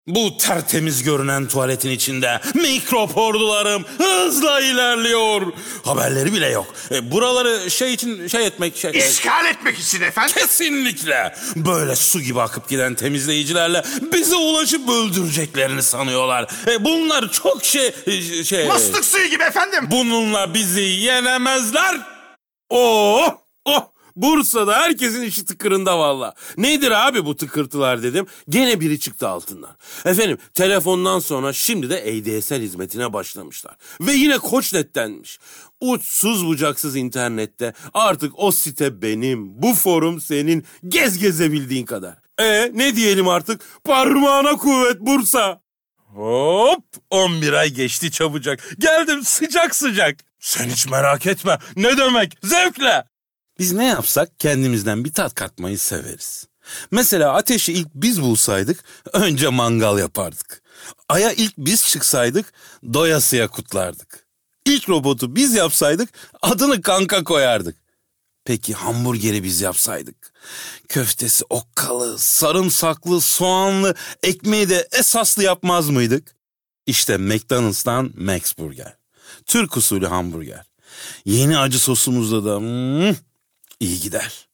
Bu tertemiz görünen tuvaletin içinde mikrop ordularım hızla ilerliyor. Haberleri bile yok. Buraları İşgal etmek için efendim. Kesinlikle. Böyle su gibi akıp giden temizleyicilerle bize ulaşıp öldüreceklerini sanıyorlar. Bunlar çok Mıstık suyu gibi efendim. Bununla bizi yenemezler. Oh! Bursa'da herkesin işi tıkırında valla. Nedir abi bu tıkırtılar dedim. Gene biri çıktı altından. Efendim telefondan sonra şimdi de ADSL hizmetine başlamışlar. Ve yine Koçnet'tenmiş. Uçsuz bucaksız internette artık o site benim, bu forum senin, gez gezebildiğin kadar. Ne diyelim artık? Parmağına kuvvet Bursa. Hop 11 ay geçti çabucak. Geldim sıcak sıcak. Sen hiç merak etme. Ne demek? Zevkle. Biz ne yapsak kendimizden bir tat katmayı severiz. Mesela ateşi ilk biz bulsaydık önce mangal yapardık. Ay'a ilk biz çıksaydık doyasıya kutlardık. İlk robotu biz yapsaydık adını kanka koyardık. Peki hamburgeri biz yapsaydık? Köftesi okkalı, sarımsaklı, soğanlı, ekmeği de esaslı yapmaz mıydık? İşte McDonald's'tan Max Burger. Türk usulü hamburger. Yeni acı sosumuzda da iyi gider.